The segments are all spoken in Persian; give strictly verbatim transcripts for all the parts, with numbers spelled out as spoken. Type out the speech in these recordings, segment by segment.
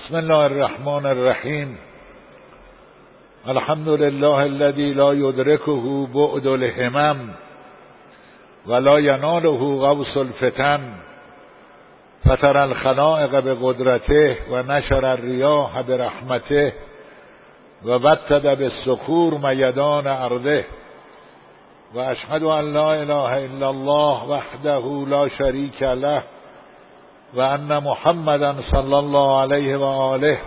بسم الله الرحمن الرحیم. الحمد لله الذي لا يدركه بعد الهمم ولا يناله غوص الفتن فتر الخلائق بقدرته ونشر الرياح برحمته وبتد بالصخور میدان ارضه واشهد ان لا اله الا الله وحده لا شريك له وان محمدا صلی الله علیه و آله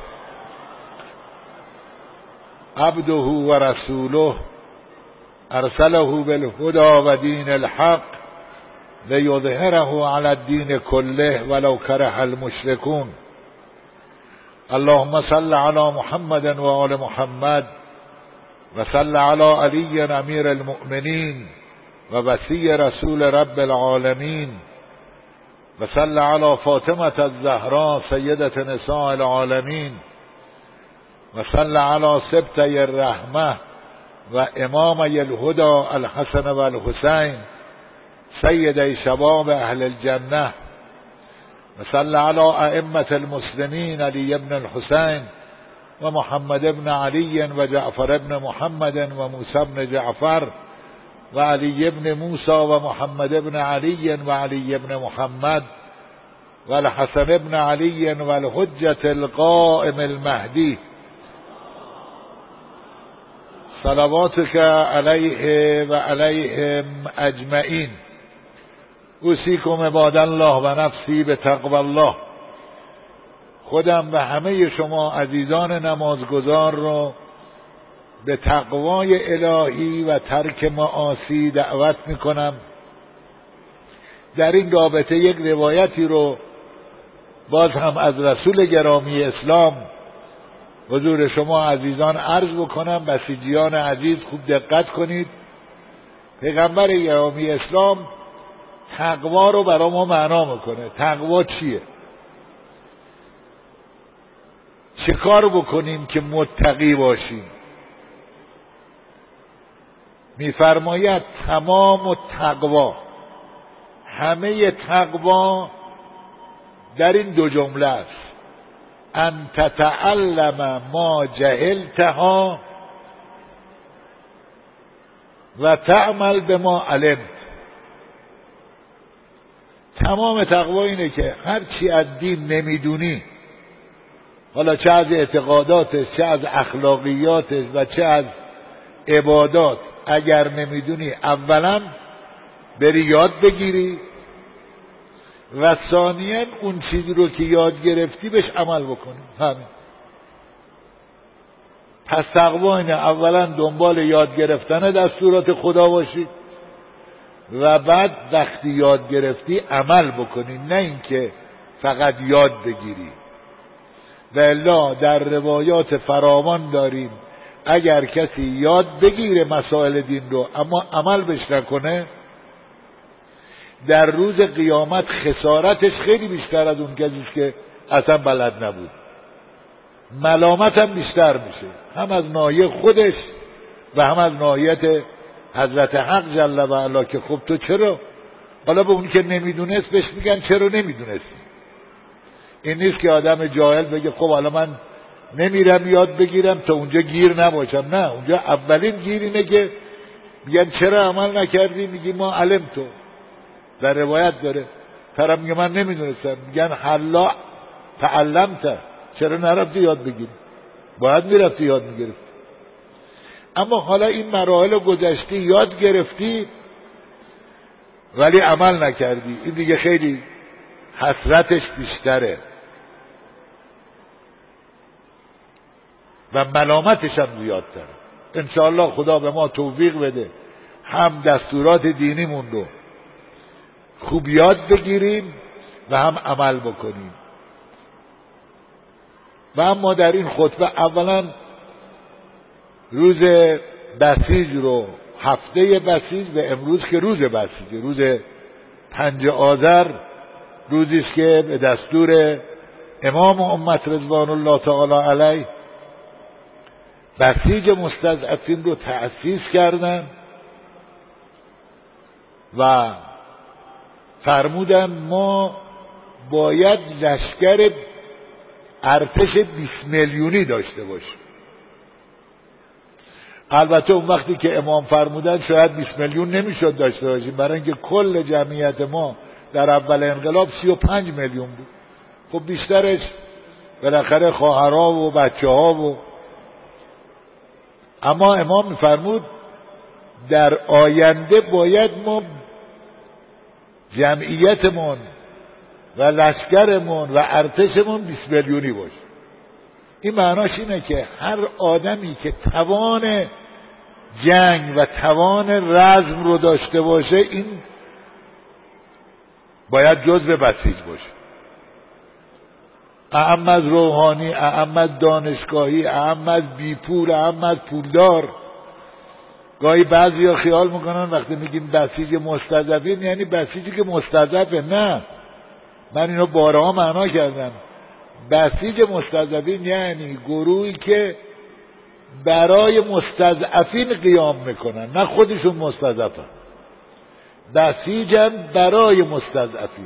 عبده و رسوله ارسله بالهدى و دین الحق لیظهره علی الدین کله ولو کره المشرکون. اللهم صل علی محمد و آل محمد و صل علی علی امیر المؤمنین و وصی رسول رب العالمین و صل علی فاطمة الزهراء سیدة نساء العالمین و صل علی سبطی الرحمة و امامی الهدى الحسن و الحسین سیدی شباب اهل الجنه و صل علی ائمة المسلمین علی ابن الحسین و محمد ابن علی و جعفر ابن محمد و موسی ابن جعفر و علی ابن موسی و محمد ابن علی و علی ابن محمد و الحسن ابن علی و الحجة القائم المهدی صلواتك علیه و علیهم اجمعین. اوصیکم عباد الله و نفسی به تقوی الله. خودم و همه شما عزیزان نمازگزار رو به تقوای الهی و ترک معاصی دعوت میکنم. در این رابطه یک روایتی رو باز هم از رسول گرامی اسلام حضور شما عزیزان عرض بکنم. بسیجیان عزیز خوب دقت کنید. پیغمبر گرامی اسلام تقوا رو برای ما معنا میکنه. تقوا چیه؟ چه کار بکنیم که متقی باشیم؟ میفرماید تمام تقوا، همه تقوا در این دو جمله است: ان تتعلم ما جهلتها و تعمل به ما علمت. تمام تقوا اینه که هر چی از دین نمیدونی، حالا چه از اعتقاداتش، چه از اخلاقیاتش و چه از عبادات، اگر نمیدونی اولا بری یاد بگیری و ثانیاً اون چیزی رو که یاد گرفتی بهش عمل بکنی. همین. پس تقوا اینه اولا دنبال یاد گرفتن دستورات خدا باشی و بعد وقتی یاد گرفتی عمل بکنی، نه اینکه فقط یاد بگیری. و الا در روایات فراوان داریم اگر کسی یاد بگیره مسائل دین رو اما عمل بش نکنه، در روز قیامت خسارتش خیلی بیشتر از اون کسی که اصلا بلد نبود. ملامت هم بیشتر میشه، هم از ناحیه خودش و هم از ناحیت حضرت حق جل و علا که خب تو چرا؟ حالا به اون که نمیدونست بهش میگن چرا نمیدونستی. این نیست که آدم جاهل بگه خب حالا من نمیرم یاد بگیرم تا اونجا گیر نباشم. نه، اونجا اولین گیر اینه که میگن چرا عمل نکردی؟ میگی ما علم تو. در روایت داره طرف میگه من نمیدونستم، میگن حلا تعلمت، چرا نرفتی یاد بگیری؟ باید میرفتی یاد میگرفتی. اما حالا این مراحل گذشتی، یاد گرفتی ولی عمل نکردی، این دیگه خیلی حسرتش بیشتره و ملامتش هم زیادتره. انشاءالله خدا به ما توفیق بده هم دستورات دینیمون رو خوب یاد بگیریم و هم عمل بکنیم. و اما در این خطبه اولا روز بسیج رو، هفته بسیج و امروز که روز بسیج، روز پنج آذر، روزی است که به دستور امام امت رضوان الله تعالی علیه بسیج مستضعفین رو تأسیس کردن و فرمودن ما باید لشکر ارتش بیست میلیونی داشته باشه. البته اون وقتی که امام فرمودن شاید بیست میلیون نمیشد داشته باشیم، برای اینکه کل جمعیت ما در اول انقلاب سی و پنج میلیون بود. خب بیشترش بالاخره خواهرها و بچه ها و اما امام میفرمود در آینده باید ما جمعیتمون و لشکرمون و ارتشمون بیست میلیونی باشه. این معناش اینه که هر آدمی که توان جنگ و توان رزم رو داشته باشه این باید جزو بسیج باشه. اعم از روحانی، اعم از دانشگاهی، اعم از بیپول، اعم از پولدار. گاهی بعضیا خیال میکنن وقتی میگیم بسیج مستضعفین یعنی بسیجی که مستضعفه. نه، من اینو بارها معنا کردم. بسیج مستضعفین یعنی گروهی که برای مستضعفین قیام میکنن، نه خودشون مستضعفن. بسیجن برای مستضعفین.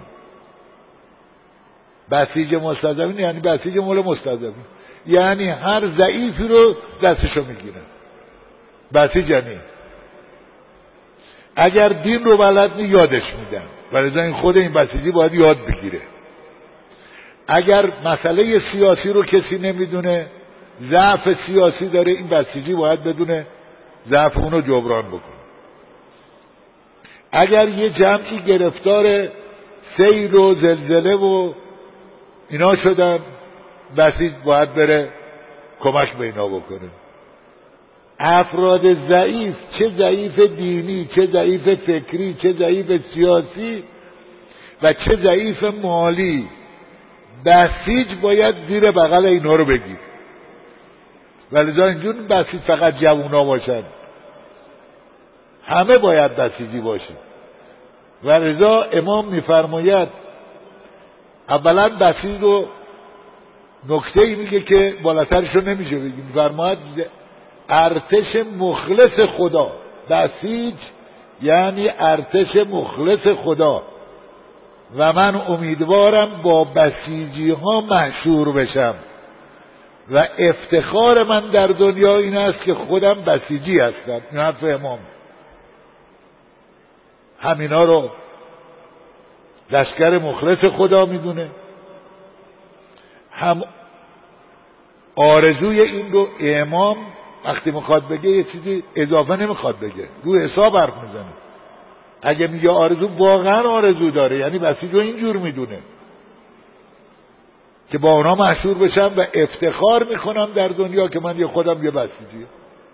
بسیج مستضعفین یعنی بسیج مول مستضعفین، یعنی هر ضعیفی رو دستشو میگیرن. بسیج یعنی اگر دین رو بلد نی یادش میدن، ولی این خود این بسیجی باید یاد بگیره. اگر مسئله سیاسی رو کسی نمیدونه، ضعف سیاسی داره، این بسیجی باید بدونه ضعف اونو جبران بکنه. اگر یه جمعی گرفتار سیل و زلزله و اینا شدن، بسیج باید بره کمک به اینا بکنه. افراد ضعیف، چه ضعیف دینی، چه ضعیف فکری، چه ضعیف سیاسی و چه ضعیف مالی، بسیج باید زیر بغل اینا رو بگیر. ولذا اینجور بسیج فقط جوونا باشن، همه باید بسیجی باشه. ولذا امام میفرماید اولا بسیج رو نکته ای میگه که بالاترش رو نمیشه بگیم. میفرماید ارتش مخلص خدا. بسیج یعنی ارتش مخلص خدا و من امیدوارم با بسیجی ها محشور بشم و افتخار من در دنیا این است که خودم بسیجی هستم. این حرف امام. همینا رو لشکر مخلص خدا میدونه. هم آرزوی این رو امام وقتی میخواد بگه یه چیزی اضافه نمیخواد بگه، رو حساب حرف میزنه. اگه میگه آرزو واقعا آرزو داره، یعنی بسیج رو اینجور میدونه که با اونا محشور بشم و افتخار میکنم در دنیا که من یه خودم یه بسیجی.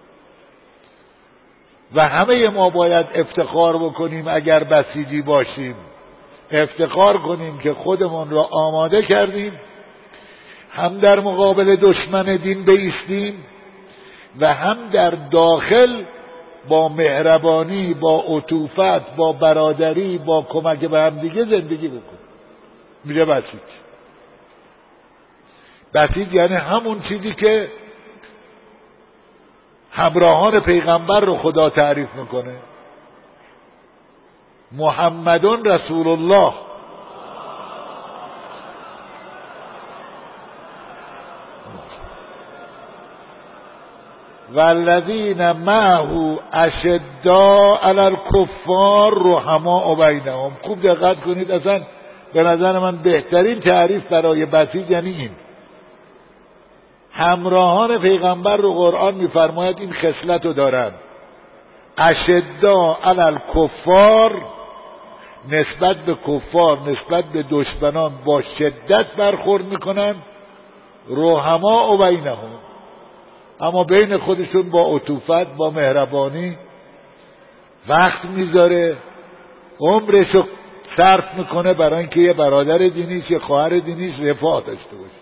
و همه ما باید افتخار بکنیم اگر بسیجی باشیم، افتخار کنیم که خودمون را آماده کردیم هم در مقابل دشمن دین بایستیم و هم در داخل با مهربانی، با عطوفت، با برادری، با کمک به هم دیگه زندگی بکنیم. میگه بسیج. بسیج یعنی همون چیزی که همراهان پیغمبر رو خدا تعریف میکنه. محمدون رسول الله. والذین معه اشداء علی الکفار رحماء بینهم. خوب دقت کنید، اصلا به نظر من بهترین تعریف برای بسیج یعنی این. همراهان پیغمبر رو قرآن میفرماید این خصلت رو دارن. اشداء علی الکفار، نسبت به کفار، نسبت به دشمنان با شدت برخورد میکنن. رحماء بینهم، اما بین خودشون با عطوفت، با مهربانی وقت میذاره، عمرشو صرف میکنه برای اینکه یه برادر دینیش، یه خواهر دینیش رفاه داشته باشه.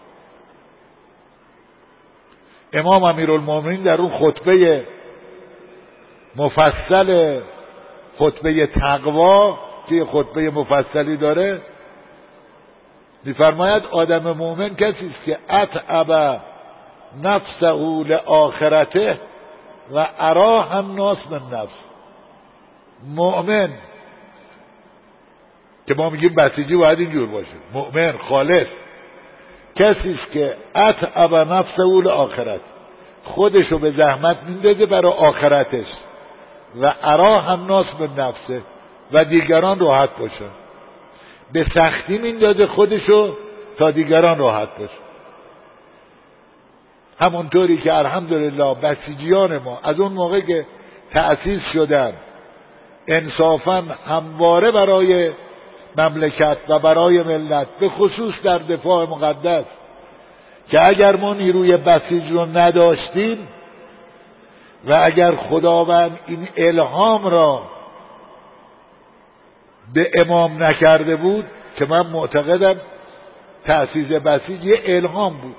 امام امیرالمومنین در اون خطبه مفصل، خطبه تقوا که یه خطبه مفصلی داره، میفرماید آدم مومن کسی است که اتعب نفسه لآخرته و اراح الناس من نفس. مؤمن که ما میگیم بسیجی باید اینجور باشه، مؤمن خالص کسی است که اتعب نفسه لآخرت، خودشو به زحمت میندازه برای آخرتش و اراح الناس به نفسه و دیگران راحت باشن، به سختی میندازه خودشو تا دیگران راحت باشن. همونطوری که الحمدلله بسیجیان ما از اون موقع که تأسیس شدن انصافاً همواره برای مملکت و برای ملت، به خصوص در دفاع مقدس، که اگر ما نیروی بسیج رو نداشتیم و اگر خداوند این الهام را به امام نکرده بود، که من معتقدم تأسیس بسیج یه الهام بود،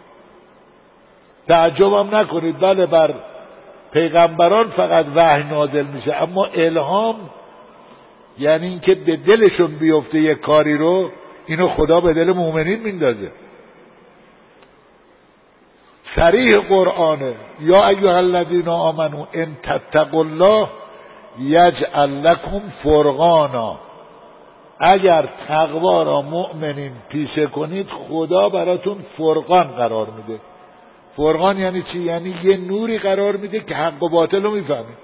تعجبم نکنید، بله بر پیغمبران فقط وحی نازل میشه، اما الهام یعنی اینکه به دلشون بیفته یک کاری رو، اینو خدا به دل مؤمنین میندازه. صریح قرآنه، یا ایها الذین آمنوا ان تتقوا الله یجعل لکم فرقانا، اگر تقوا را مؤمنین پیشه کنید خدا براتون فرقان قرار میده. فرقان یعنی چی؟ یعنی یه نوری قرار میده که حق و باطل رو میفهمید،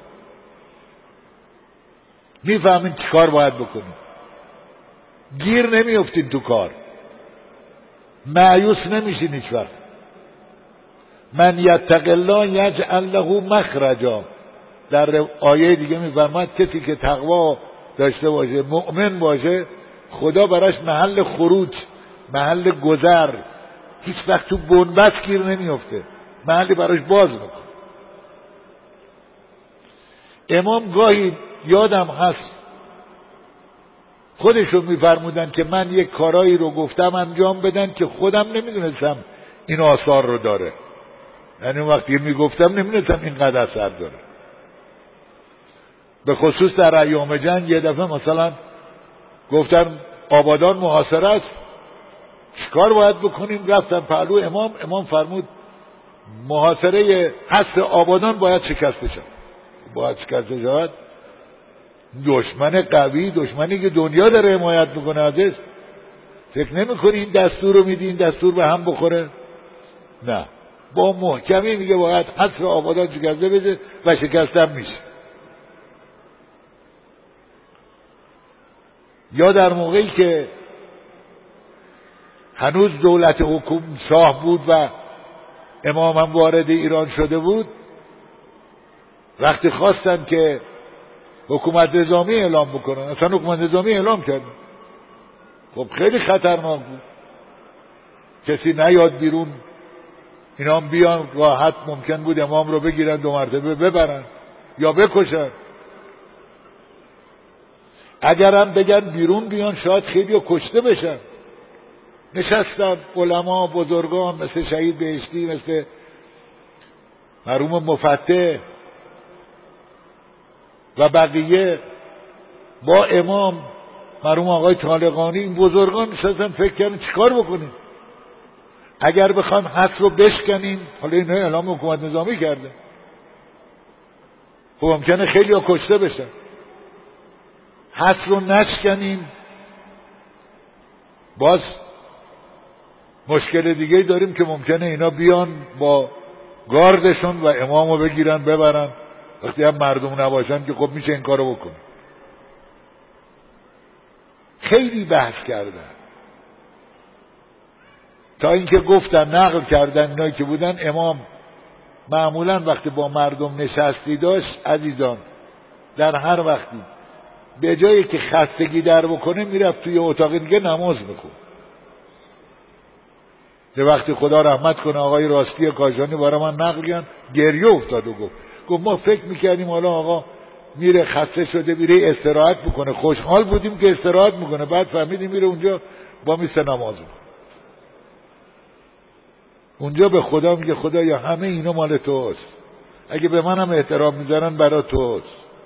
میفهمید چی کار باید بکنید، گیر نمیافتید تو کار، مایوس نمیشین هیچ وقت. من یتق الله یجعل له مخرجا، در آیه دیگه میفرماید کسی که تقوا داشته باشه، مؤمن باشه، خدا براش محل خروج، محل گذر، هیچ وقت تو بنبست گیر نمیفته، محلی براش باز میکنه. امام گاهی یادم هست خودشون میفرمودن که من یک کارایی رو گفتم انجام بدن که خودم نمیدونستم این آثار رو داره، یعنی وقتی میگفتم نمیدونستم اینقدر اثر داره. به خصوص در ایام جنگ یه دفعه مثلا گفتن آبادان محاصره است، چیکار باید بکنیم؟ رفتن پهلو امام، امام فرمود محاصره حصر آبادان باید شکسته شد. باید شکسته شد. دشمن قوی، دشمنی که دنیا داره حمایت میکنه ازش، فکر نمیکنی این دستور رو میدی این دستور به هم بخوره؟ نه، با محکمی میگه باید حصر آبادان شکسته بشه و شکستم میشه. یا در موقعی که هنوز دولت حکومت شاه بود و امام هم وارد ایران شده بود، وقتی خواستن که حکومت نظامی اعلام بکنن، اصلا حکومت نظامی اعلام کردن، خب خیلی خطرناک بود، کسی نیاد بیرون، اینا هم بیان راحت ممکن بود امام رو بگیرن دو مرتبه ببرن یا بکشن. اگرم بگن بیرون بیان شاید خیلی رو کشته بشن. نشستن علما بزرگان مثل شهید بهشتی، مثل مرحوم مفتح و بقیه با امام مرحوم آقای طالقانی، این بزرگان نشستن فکر کردن چیکار بکنیم اگر بخوایم حصر رو بشکنیم. حالا اینا اعلام حکومت نظامی کرده، خب ممکنه خیلی ها کشته بشن. حصر رو نشکنیم باز مشکل دیگه داریم که ممکنه اینا بیان با گاردشون و امامو بگیرن ببرن، وقتی هم مردم نباشن که خب میشه این کارو بکنه. خیلی بحث کردن تا اینکه گفتن، نقل کردن اینایی که بودن، امام معمولا وقتی با مردم نشستی داشت عزیزان، در هر وقتی به جایی که خستگی در بکنه میرفت توی اتاق دیگه نماز میخوند. یه وقتی خدا رحمت کنه آقای راستی کاشانی برای من نقل کردن، گریه افتاد و گفت گفت ما فکر میکردیم حالا آقا میره خسته شده میره استراحت بکنه، خوشحال بودیم که استراحت میکنه، بعد فهمیدیم میره اونجا با میسته نماز میکنه. اونجا به خدا میگه خدایا همه اینا مال توست، اگه به منم احترام میذارن برای توست.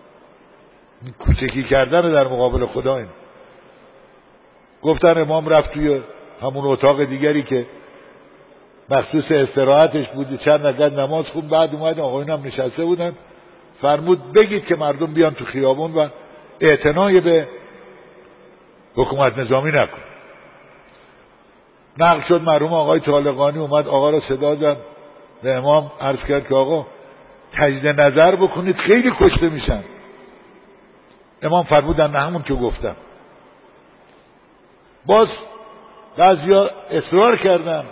کوچکی کردن در مقابل خدا. این گفتن امام رفت توی همون اتاق دیگری که مخصوص استراحتش بود، چند رکعت نماز خوند، بعد اومد آقایون هم نشسته بودن، فرمود بگید که مردم بیان تو خیابون و اعتنای به حکومت نظامی نکن. نقل شد مرحوم آقای طالقانی اومد آقا را صدا زد، به امام عرض کرد که آقا تجدید نظر بکنید خیلی کشته میشن. امام فرمودن نه همون که گفتم. باز بعضیا اصرار کردن،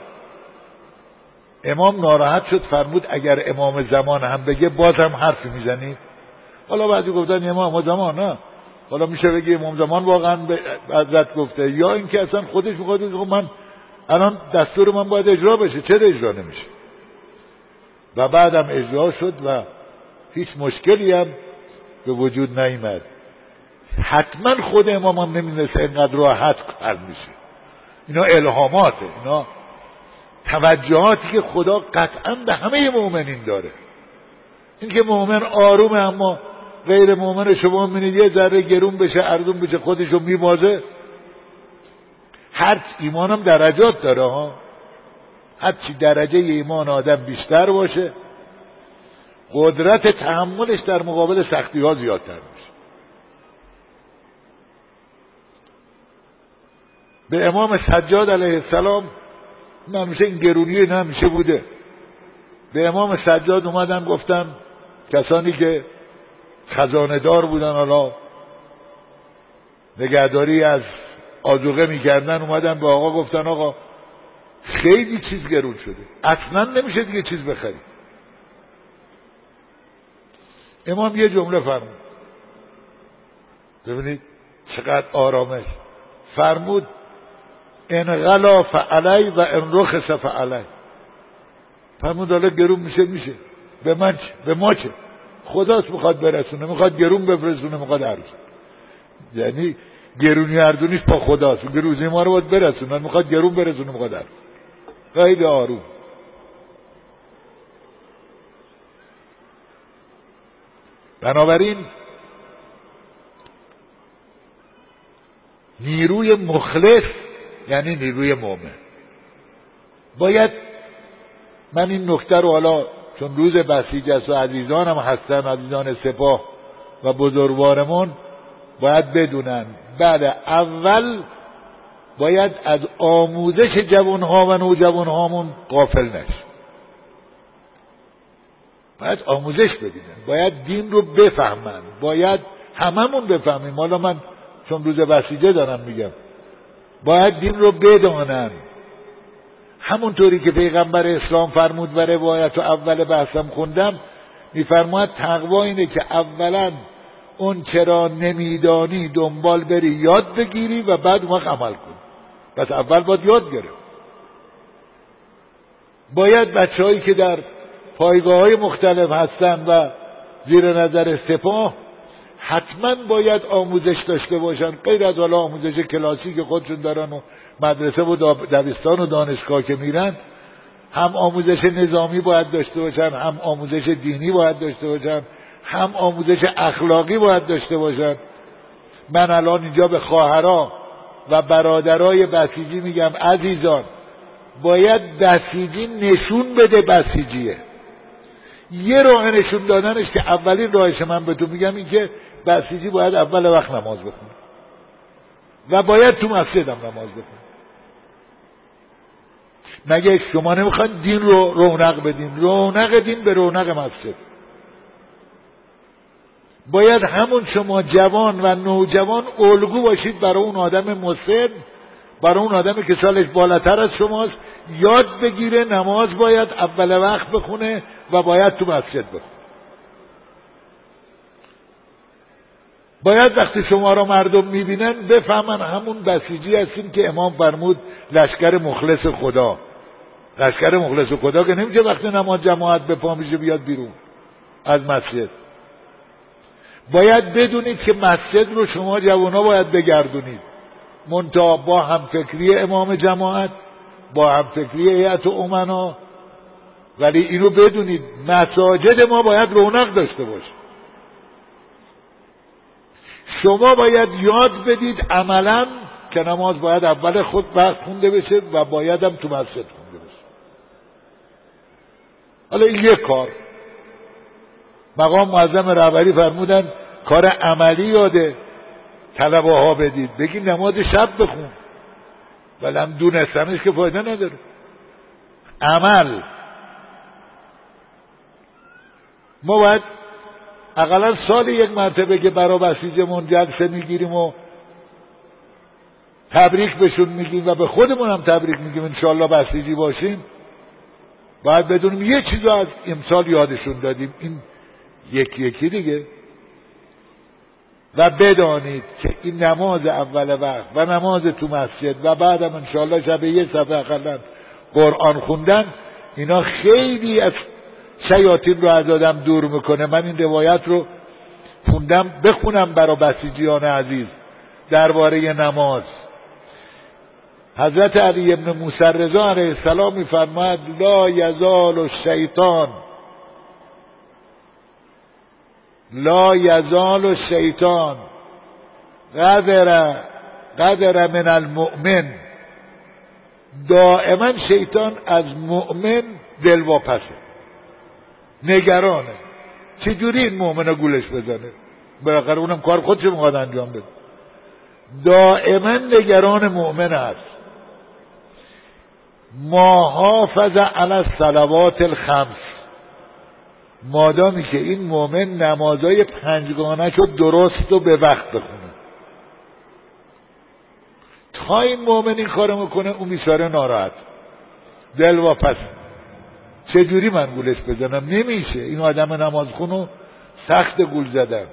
امام ناراحت شد فرمود اگر امام زمان هم بگه باز هم حرفی میزنید. حالا بعضی گفتن امام زمان نه، حالا میشه بگه امام زمان واقعا به حضرت گفته، یا اینکه اصلا خودش میخواد من الان دستور من باید اجرا بشه، چرا اجرا نمیشه؟ و بعدم اجرا شد و هیچ مشکلی هم به وجود نیامد. حتما خود امام هم نمیدونست اینقدر راحت حل میشه. اینا الهاماته، اینا توجهاتی که خدا قطعا به همه مؤمنین داره. این که مؤمن آرومه اما غیر مؤمن شما میبینید یه ذره گرون بشه ارزون بشه خودشو میبازه. هر ایمان هم درجات داره ها، هر چی درجه ایمان آدم بیشتر باشه قدرت تحملش در مقابل سختی ها زیادتر میشه. به امام سجاد علیه السلام نمیشه این گرونی نمیشه بوده. به امام سجاد اومدن گفتن کسانی که خزانه دار بودن، حالا نگهداری از آذوقه میکردن، اومدن به آقا گفتن آقا خیلی چیز گرون شده، اصلا نمیشه دیگه چیز بخری. امام یه جمله فرمود، ببینید چقدر آرامش فرمود، ان غلا فعلی و ان رخص فعلی. فرمود حالا گرون میشه میشه، به من چه؟ به ما چه؟ خداست میخواد برسونه، میخواد گرون بفرسونه، میخواد ارزونه. یعنی گرونی اردونیش با خداست، گروزی ما رو باید برسونه، میخواد گرون برسونه، میخواد ارزونه. خیلی آروم. بنابراین نیروی مخلص یعنی نیروی مؤمن. باید من این نکته رو حالا چون روز بسیج است و عزیزان هم هستن، عزیزان سپاه و بزرگوارمون باید بدونن، بعد اول باید از آموزش جوانها و نوجوانهامون غافل نشیم. باید آموزش ببینن، باید دین رو بفهمن، باید هممون بفهمیم. حالا من چون روز بسیجه دارم میگم باید دین رو بدانن، همونطوری که پیغمبر اسلام فرمود و روایت و اول بحثم خوندم میفرماید تقوا اینه که اولا اون چرا نمیدانی دنبال بری یاد بگیری و بعد اون وقت عمل کن. پس اول باید یاد گرفت. باید بچه هایی که در پایگاه های مختلف هستن و زیر نظر سپاه حتما باید آموزش داشته باشن، غیر از حالا آموزش کلاسی که خودشون دارن و مدرسه و دبستان و دانشگاه که میرن، هم آموزش نظامی باید داشته باشن، هم آموزش دینی باید داشته باشن، هم آموزش اخلاقی باید داشته باشن. من الان اینجا به خواهرها و برادرای بسیجی میگم عزیزان، باید بسیجی نشون بده بسیجیه. یه راه نشون دادنش که اولین راهش من به تو میگم این که بسیجی باید اول وقت نماز بخونه و باید تو مسجد هم نماز بخونه. مگه شما نمیخواد دین رو رونق بدین؟ رونق دین به رونق مسجد. باید همون شما جوان و نوجوان الگو باشید برای اون آدم مسن، برای اون آدمی که سالش بالاتر از شماست، یاد بگیره نماز باید اول وقت بخونه و باید تو مسجد بخونه. باید وقتی شما را مردم میبینن بفهمن همون بسیجی هستیم که امام فرمود لشکر مخلص خدا. لشکر مخلص خدا که نمیشه وقتی نماز جماعت به پا میشه بیاد بیرون از مسجد. باید بدونید که مسجد رو شما جوانا باید بگردونید، منتها با همفکری امام جماعت، با همفکری هیئت امنا. ولی اینو بدونید مساجد ما باید رونق داشته باشه. شما باید یاد بدید عملا که نماز باید اول خود وقت خونده بشه و باید هم تو مسجد خونده بشه. حالا این یک کار. مقام معظم رهبری فرمودن کار عملی یاده طلبه ها بدید، بگید نماز شب بخون. ولی هم دونستنش که فایده نداره. عمل ما باید اقلا سال یک مرتبه که برای بسیجمون جلسه میگیریم و تبریک بهشون میگیم و به خودمون هم تبریک میگیم انشالله بسیجی باشیم، باید بدونیم یه چیز از امسال یادشون دادیم، این یکی یکی دیگه. و بدانید که این نماز اول وقت و نماز تو مسجد و بعدم انشالله شب یه صفحه اقلا قرآن خوندن، اینا خیلی از شیاطین رو از آدم دور میکنه. من این روایت رو خوندم، بخونم برای بسیجیان عزیز درباره نماز. حضرت علی ابن موسی رضا علیه السلام میفرماید لا یزال الشیطان لا یزال الشیطان قدر قدر من المؤمن، دائما شیطان از مؤمن دلواپسه، نگرانه چجوری این مؤمن رو گولش بزنه، بالاخره اونم کار خودش میخواد انجام بده. دائما نگران مؤمن است. ما حافظ علی الصلوات الخمس، مادامی که این مؤمن نمازهای پنجگانه رو درست و به وقت بخونه. تا این مؤمن این کارو میکنه اون بیچاره ناراحت، دلواپس، چجوری من گولش بزنم؟ نمیشه، این آدم نمازخونو سخت گول زدن.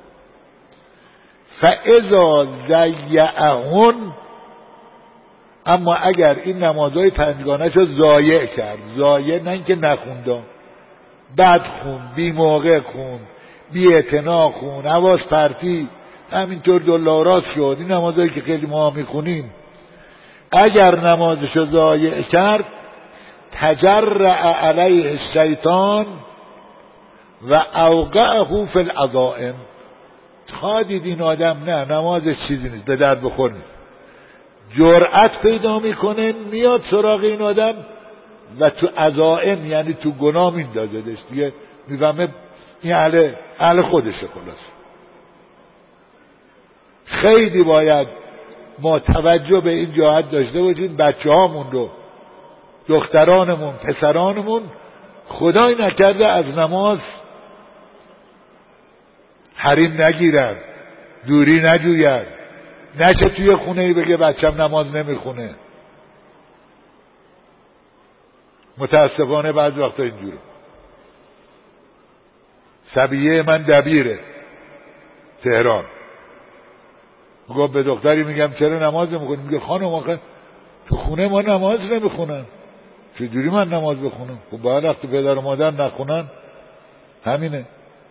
فاذا ضیعهن، اما اگر این نمازهای پنجگانه رو ضایع کرد، ضایع نه اینکه نخونده، بد خون، بی موقع خون، بی اعتنا خون، حواس پرتی، همینطور دلاراست شد، این نمازهایی که خیلی ما میخونیم، اگر نمازشو ضایع کرد تجرع علیه الشیطان و اوقعه فی العظائم. تا دید این آدم نه نمازش چیزی نیست، به درد بخور نیست، جرأت پیدا میکنه میاد سراغ این آدم و تو عزائم یعنی تو گناه میندازدش دیگه، میفهمه این اهل اهل خودشه. خلاص خیلی باید ما توجه به این جهت داشته باشیم، بچه هامون رو، دخترانمون، پسرانمون خدای نکرده از نماز حریم نگیرن، دوری نجوین، نشه توی خونه ای بگه بچم نماز نمیخونه. متاسفانه بعض وقتا اینجوره. صبیه من دبیره تهران، میگم به دختری میگم چرا نماز نمیخونی؟ میگه خانم آخه تو خونه ما نماز نمیخونن، چجوری من نماز بخونم؟ خب باید وقتی پدر و مادر نخونن همینه.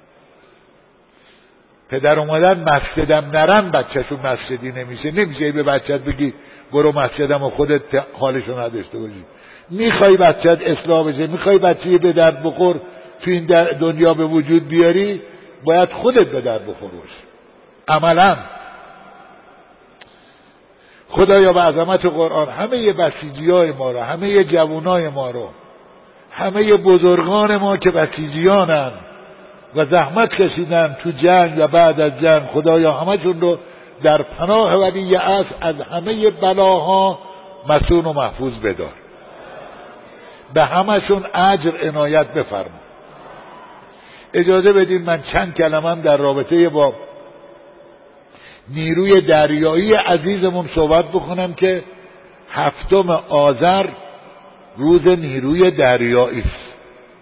پدر و مادر مسجدم نرن بچه‌شون مسجدی نمیشه. نمیشه به بچت بگی برو مسجدم و خودت حالشو نداشته باشی. میخوای بچت اصلاح بشه، میخوای بچه به درد بخور تو این دنیا به وجود بیاری، باید خودت به درد بخور باشی عملا. خدایا به عظمت قرآن همه بسیجیای ما رو، همه جوانای ما رو، همه بزرگان ما که بسیجیانن و زحمت کشیدن تو جنگ و بعد از جنگ، خدایا همشون رو در پناه ولی اصل از همه بلاها مسون و محفوظ بدار، به همشون اجر عنایت بفرما. اجازه بدین من چند کلمم در رابطه با نیروی دریایی عزیزمون صحبت بکنم که هفتم آذر روز نیروی دریایی است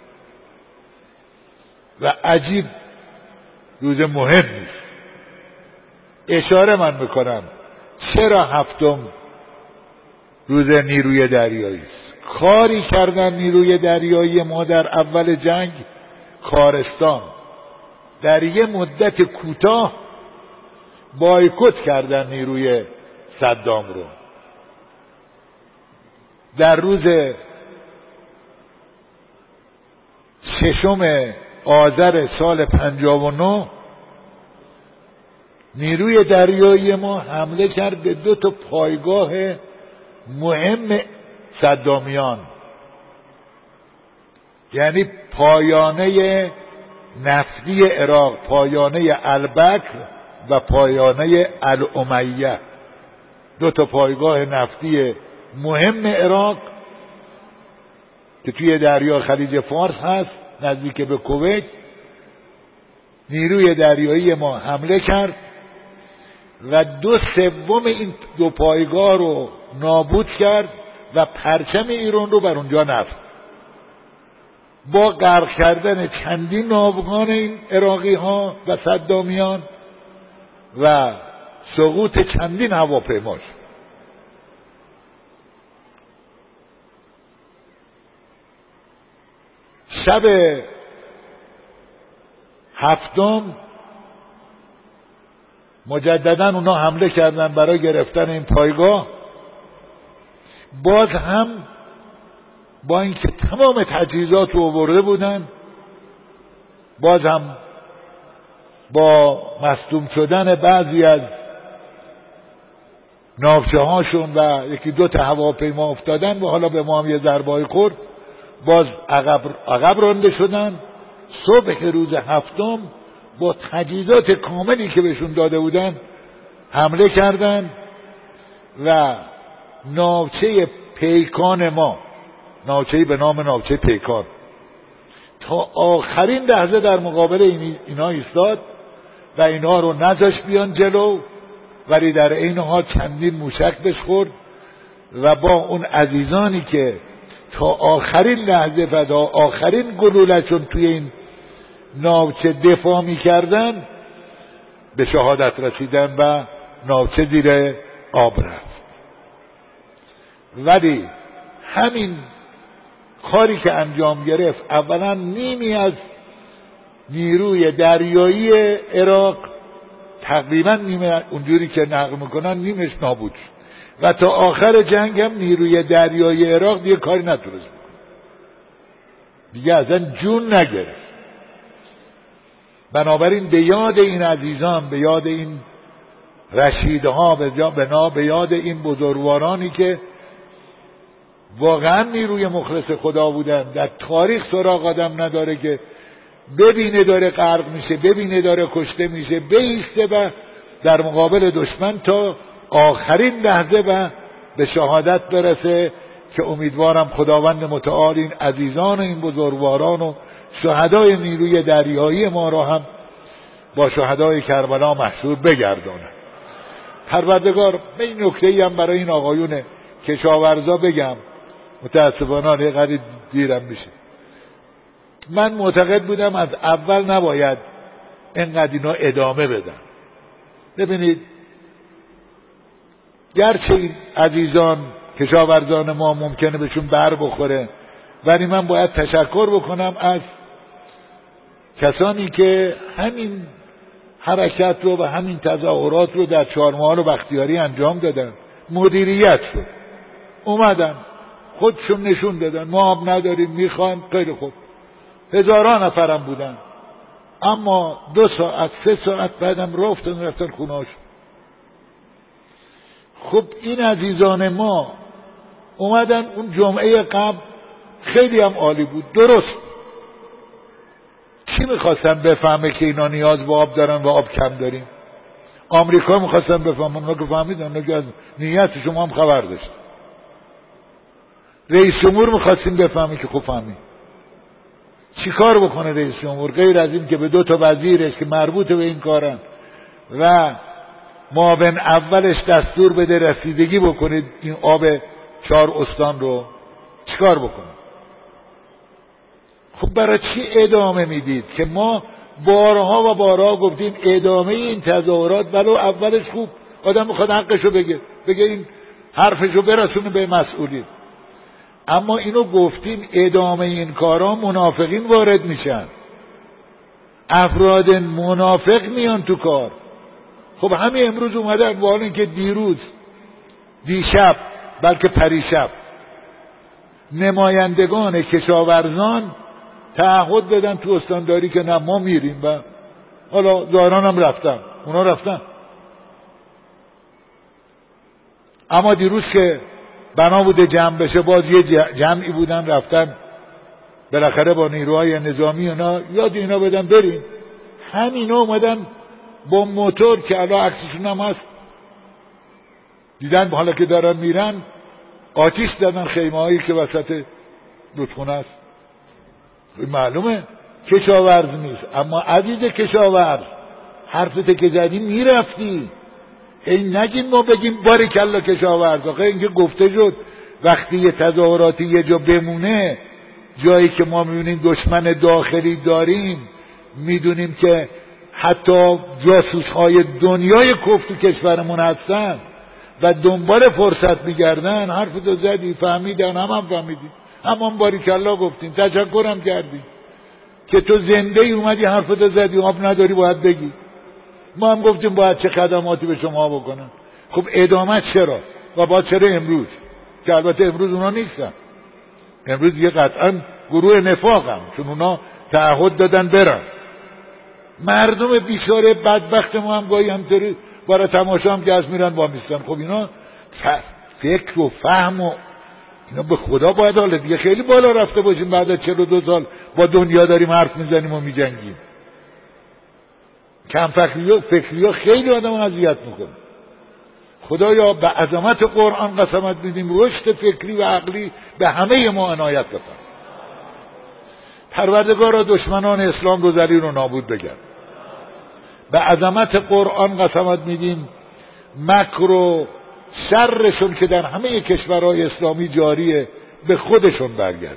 و عجیب روز مهمی است. اشاره من میکنم چرا هفتم روز نیروی دریایی است. کاری کردن نیروی دریایی ما در اول جنگ کارستان، در یه مدت کوتاه بایکوت کردن نیروی صدام رو. در روز ششم آذر سال پنجاه و نه نیروی دریایی ما حمله کرد به دو تا پایگاه مهم صدامیان، یعنی پایانه نفتی عراق، پایانه البکر و پایانه الامیه. دو تا پایگاه نفتی مهم عراق که توی دریا خلیج فارس هست نزدیک به کویت، نیروی دریایی ما حمله کرد و دو سوم این دو پایگاه رو نابود کرد و پرچم ایران رو بر اونجا نصب. با غرق کردن چندین ناوگان این عراقی ها و صدامیان و سقوط چندین هواپیماش. شب هفتم مجددا اونا حمله کردن برای گرفتن این پایگاه. باز هم با اینکه تمام تجهیزات رو آورده بودن، باز هم با مصدوم شدن بعضی از ناوچه هاشون و یکی دو تا هواپیما افتادن و حالا به ما هم یه ضربه خورد، باز عقب عقب رانده شدن. صبح روز هفتم با تجهیزات کاملی که بهشون داده بودن حمله کردن و ناوچه پیکان ما، ناوچه‌ای به نام ناوچه پیکان، تا آخرین لحظه در مقابل این اینا ایستاد و اینا رو نذاشت بیان جلو، ولی در این حال چندین موشک بهش خورد و با اون عزیزانی که تا آخرین لحظه و تا آخرین گلوله‌شون توی این ناوچه دفاع می‌کردن به شهادت رسیدن و ناوچه زیر آب رفت. ولی همین کاری که انجام گرفت، اولا نیمی از نیروی دریایی عراق، تقریبا نیمه اونجوری که نقل میکنن نیمش نابود شد و تا آخر جنگ هم نیروی دریایی عراق دیگه کاری نتونست بکنه، دیگه اصلا جون نگرفت. بنابراین به یاد این عزیزان، به یاد این رشیدها، به یاد این بزرگوارانی که واقعا نیروی مخلص خدا بودن، در تاریخ سراغ آدم نداره که ببینه داره غرق میشه، ببینه داره کشته میشه، بیسته و در مقابل دشمن تا آخرین لحظه و به شهادت برسه، که امیدوارم خداوند متعال این عزیزان و این بزرگواران و شهدای نیروی دریایی ما را هم با شهدای کربلا محشور بگردانه. پروردگار، به این نکته‌ای هم برای این آقایون کشاورزا بگم، متاسفانه یه قدری دیرم میشه. من معتقد بودم از اول نباید اینقدر اینا ادامه بدن. ببینید، گرچه این عزیزان کشاورزان ما ممکنه بهشون بر بخوره، ولی من باید تشکر بکنم از کسانی که همین حرکت رو و همین تظاهرات رو در چهارمحال و بختیاری انجام دادن. مدیریت شد، اومدن خودشون نشون دادن ما آب نداریم، میخوان، خیلی خوب، هزاران نفرم بودن، اما دو ساعت سه ساعت بعدم رفتن رفتن خونهاش. خب این عزیزان ما اومدن اون جمعه قبل خیلی هم عالی بود، درست. کی میخواستن بفهمه که اینا نیاز به آب دارن و آب کم داریم؟ آمریکا میخواستن بفهمن، اونا که فهمیدن، اونا که از نیت شما هم خبر داشت. رئیس جمهور میخواستیم بفهمه که خوب فهمید. چی کار بکنه رئیس جمهور غیر از این که به دو تا وزیرش که مربوط به این کارن و معاون اولش دستور بده رسیدگی بکنید این آب چهار استان رو؟ چی کار بکنه؟ خب برای چی ادامه میدید که ما بارها و بارها گفتیم ادامه این تظاهرات ولو اولش خوب، آدم میخواد حقشو بگه، بگه این حرفشو برسونه به مسئولین، اما اینو گفتیم ادامه این کارا منافقین وارد میشن، افراد منافق میان تو کار. خب همین امروز اومدن، والا اینکه دیروز دیشب بلکه پریشب نمایندگان کشاورزان تعهد دادن تو استانداری که نه ما میریم و حالا ظاهران هم رفتن، اونا رفتن. اما دیروز که بنا بوده جمع بشه، باز یه جمعی بودن رفتن بالاخره با نیروهای نظامی اونا یاد اینا بدن بریم. همینا اومدن با موتور که الان عکسشون هم هست، دیدن حالا که دارن میرن آتیش زدن خیمه هایی که وسط رودخونه است. معلومه کشاورز نیست، اما عزیز کشاورز حرفت که زدی میرفتی. این نگیم ما بگیم باریکلا کشاورز. آخه اینکه گفته شد وقتی یه تظاهراتی یه جا بمونه، جایی که ما میبینیم دشمن داخلی داریم، میدونیم که حتی جاسوس های دنیای کفر تو کشورمون هستن و دنبال فرصت میگردن، حرف تو زدی، فهمیدن، هم هم فهمیدیم، هم هم باریکلا گفتیم، تشکرم کردیم که تو زنده ای اومدی حرف تو زدی، آب نداری باید بگی. ما هم گفتیم باید چه خدماتی به شما بکنن. خب ادامه چرا؟ و باید چرا امروز؟ که البته امروز اونا نیستن، امروز یه قطعا گروه نفاق هم، چون اونا تعهد دادن برن. مردم بیچاره بدبخت ما هم گاهی همطوری برای تماشا هم که از میرن با میستن. خب اینا فکر و فهم و اینا به خدا باید حالا دیگه خیلی بالا رفته باشیم بعد از چهل و دو سال با دنیا داریم حرف میزنیم و میجنگیم. کم فکری و فکری ها خیلی آدم اذیت میکنه. خدایا به عظمت قرآن قسمت میدیم رشد فکری و عقلی به همه ما عنایت بفرما. پروردگارا دشمنان اسلام رو ذلیل و نابود بگرد. به عظمت قرآن قسمت میدیم مکر و شرشون که در همه کشورهای اسلامی جاریه به خودشون برگرد.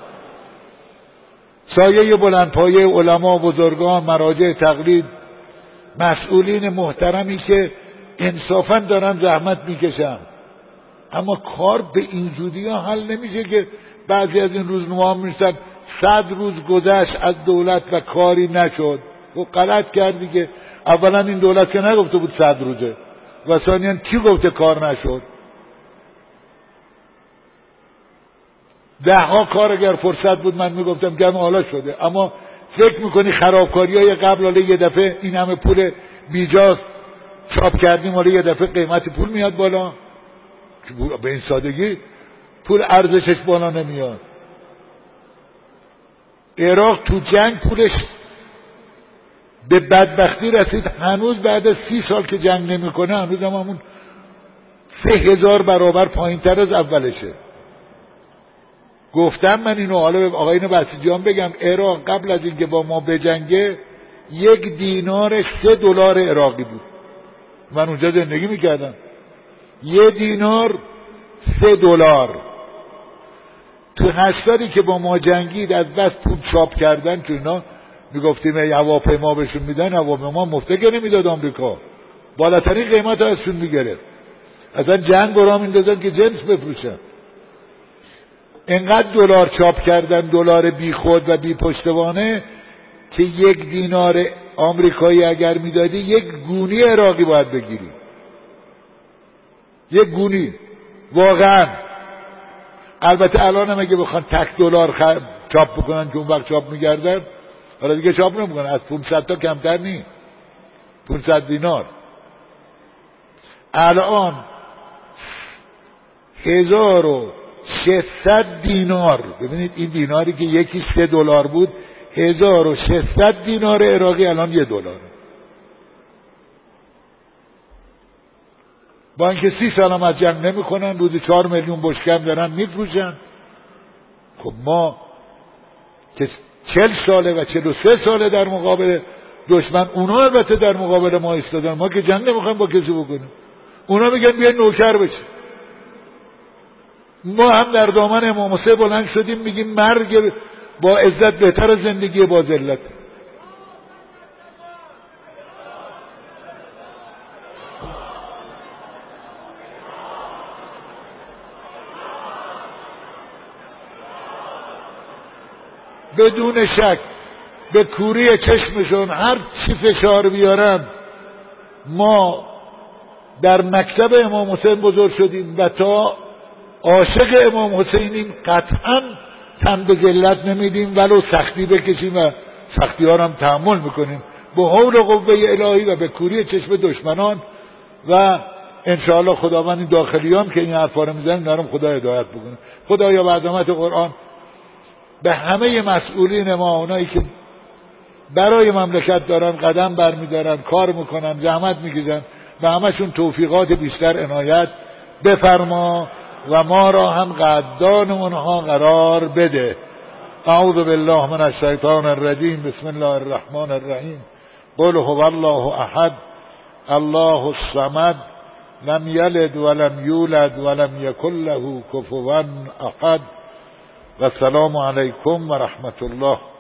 سایه بلندپایه علما، بزرگان، مراجع تقلید، مسئولین محترمی که انصافا دارن زحمت میکشن، اما کار به اینجوری ها حل نمیشه که بعضی از این روزنامه ها میرسن صد روز گذشت از دولت و کاری نشد. و غلط کردی که اولا این دولت که نگفته بود صد روزه و ثانیاً کی گفته کار نشد؟ ده ها کار اگر فرصت بود من میگفتم گم حالا شده. اما فکر میکنی خرابکاری های قبل حالا یه دفعه این همه پول بیجاست چاپ کردیم حالا یه دفعه قیمت پول میاد بالا؟ به این سادگی پول ارزشش بالا نمیاد. عراق تو جنگ پولش به بدبختی رسید هنوز بعد از سی سال که جنگ نمیکنه هنوز هم همون سه هزار برابر پایین تر از اولشه. گفتم من اینو حالا به آقایون بسیجیان بگم، عراق قبل از اینکه با ما بجنگه یک دینار سه دلار عراقی بود. من اونجا زندگی میکردم. یه دینار سه دلار. تو هشتادی که با ما جنگید از بس پول چاپ کردن که اینا میگفتیم ای هواپیما بهشون میدن، هواپیما مفته که نمیداد آمریکا، بالاترین قیمت ازشون میگرفت. اصلا جنگ برام میندازن که جنس بفروشن. انقدر دلار چاپ کردن، دلار بی خود و بی پشتوانه، که یک دینار آمریکایی اگر میدادی یک گونی عراقی باید بگیری. یک گونی واقعا. البته الان هم اگه بخوان تک دلار خ... چاپ بکنن که اون وقت چاپ میگردن، حالا دیگه چاپ نمیکنن، از پانصد تا کمتر نی، پانصد دینار. الان هزار و ششصد دینار، ببینید این دیناری که یکی سه دلار بود، هزار و ششصد دینار عراقی الان یه دلار. با اینکه سی سال هم از جنگ نمی کنن، روزی چهار میلیون بشکم دارن میفروشن. خب ما که چل ساله و چل و سه ساله در مقابل دشمن، اونا البته در مقابل ما ایستادن، ما که جنگ نمیخوایم با کسی بکنیم. اونا میگن بیاین نوکر بشیم. ما هم در دامن امام حسین بلند شدیم میگیم مرگ با عزت بهتر از زندگی با ذلت. بدون شک به کوری چشمشون هر چی فشار بیارن، ما در مکتب امام حسین بزرگ شدیم و تا عاشق امام حسینیم، قطعا تن به ذلت نمیدیم ولو سختی بکشیم و سختی ها هم تحمل میکنیم به حول و قوه الهی و به کوری چشم دشمنان. و انشاءالله خداوند این داخلیان که این حرفا رو میزنن نرم خدا هدایت بکنه. خدایا به عظمت قرآن به همه مسئولین ما، اونایی که برای مملکت دارن قدم برمیدارن، کار میکنن، زحمت میکشن، به همشون توفیقات بیشتر عنایت بفرما. و ما را هم قدردان اونها قرار بده. اعوذ بالله من الشیطان الرجیم. بسم الله الرحمن الرحیم. قل هو الله احد الله الصمد لم یلد ولم یولد ولم یکن له کفوا احد. و السلام علیکم و رحمت الله.